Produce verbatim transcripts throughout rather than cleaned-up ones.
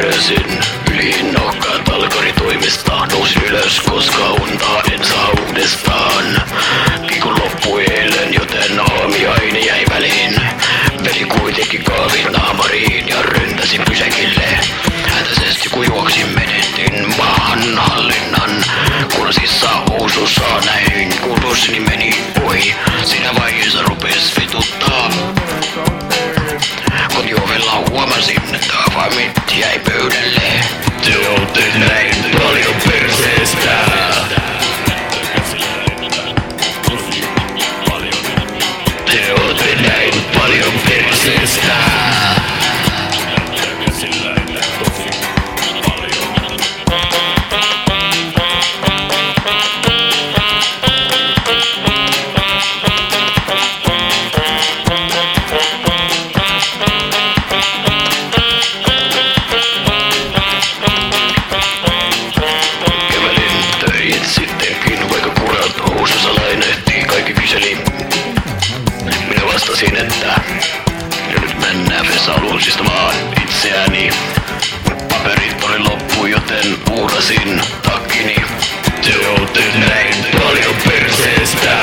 heräsin yli nokkaan talkaritoimista. Nousin ylös, koska unta en saa uudestaan. Kiikun loppui eilen, joten aamiaine jäi väliin. Veli kuitenkin kaavin naamariin ja ryntäsin pysäkille. Hätäisesti kun juoksin menetin maahan hallinnan. Kursissa housussa näin, kun bussini meni ohi. Siinä vaiheessa rupes vituttaa. Kotiovella huomasin, että avaimit jäi pöydälle. Te ootte näin paljon perseestä. Te ootte näin paljon perseestä. Vastasin, että nyt mennään vessaan luonsistamaan itseäni. Paperit oli loppu, joten uurasin takkini. Te ootte näin paljon perseestä.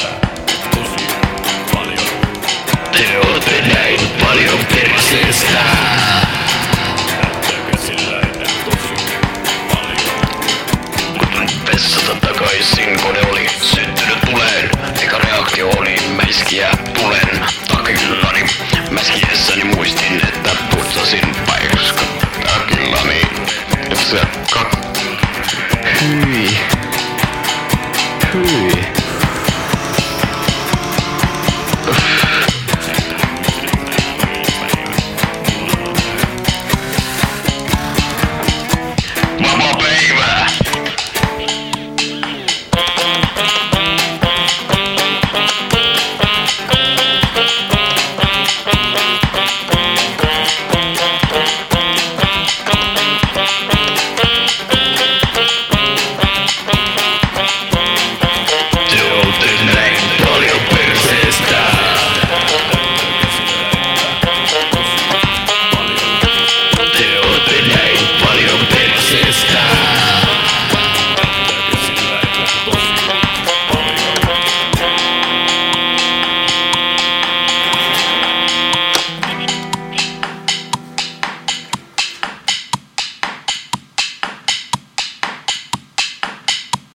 Te ootte näin paljon perseestä.